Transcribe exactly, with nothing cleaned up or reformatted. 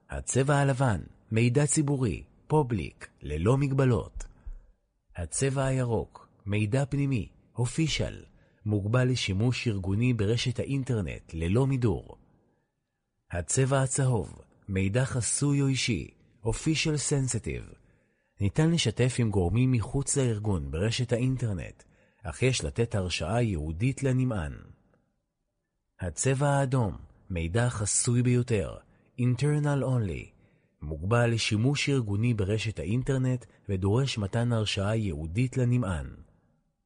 הצבע הלבן, מידע ציבורי, פובליק, ללא מגבלות. הצבע הירוק, מידע פנימי, אופישל, מוגבל לשימוש ארגוני ברשת האינטרנט, ללא מידור. הצבע הצהוב, מידע חסוי או אישי, אופישל סנסיטיב. ניתן לשתף עם גורמים מחוץ לארגון ברשת האינטרנט, אך יש לתת הרשאה ייעודית לנמען. הצבע האדום, מידע חסוי ביותר, internal only, מוגבל לשימוש ארגוני ברשת האינטרנט ודורש מתן הרשאה ייעודית לנמען.